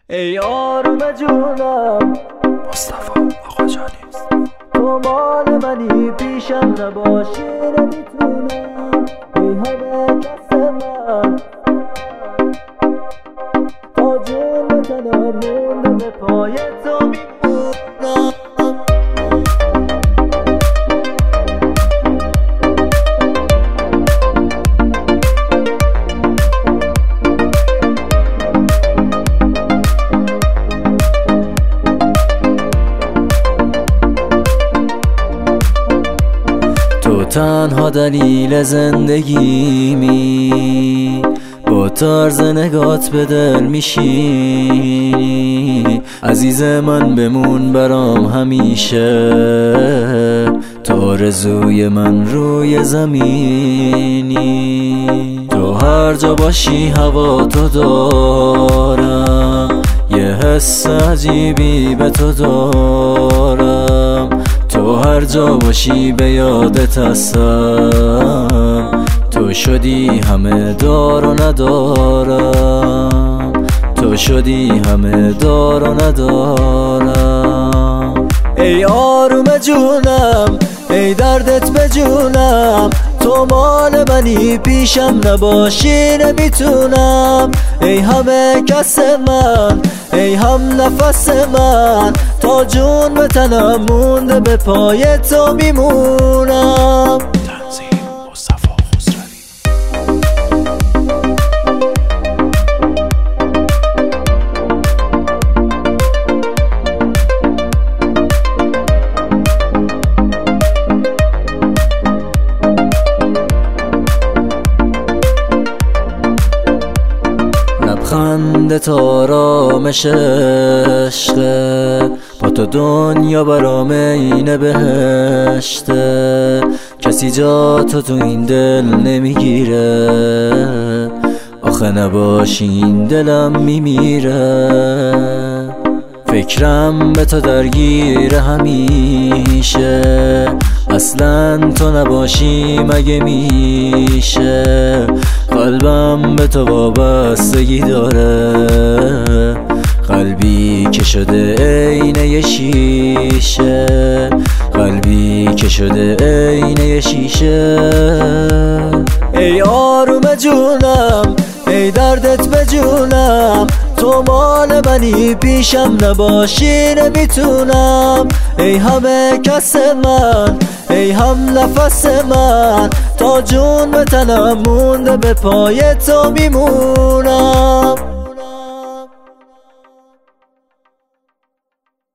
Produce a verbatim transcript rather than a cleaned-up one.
ای آروم جونم مصطفی آقاجانی، تو مال منی، پیشم نباشی نمیتونم. ای همه دست من تا جون به تنم مونده، به پای تو میمونم. تو تنها دلیل زندگیمی، با طرز نگات به دل میشینی. عزیز من بمون برام همیشه، تو آرزوی من روی زمینی. تو هر جا باشی هوا تو دارم، یه حس عجیبی به تو دارم. تو هر جا باشی به یادت هستم، تو شدی همه دار و ندارم، تو شدی همه دار و ندارم. ای آروم جونم، ای دردت به جونم، تو مال منی، پیشم نباشی نمیتونم. ای همه کس من، ای هم نفس من، تا جون به تنم مونده، به پای تو میمونم. تنظیم مصطفی خسروی. لبخندت آرامش عشقه، با تو دنیا برام اینه بهشته. کسی جا تو تو این دل نمیگیره، آخه نباشی این دلم میمیره. فکرم به تو درگیر همیشه، اصلا تو نباشی مگه میشه. قلبم به تو وابستگی داره، قلبی که شده عینه یه شیشه، قلبی که شده عینه یه شیشه. ای آروم جونم، ای دردت به جونم، تو مال منی، پیشم نباشی نمیتونم. ای همه کس من، ای هم نفس من، تا جون به تنم مونده، به پای تو میمونم.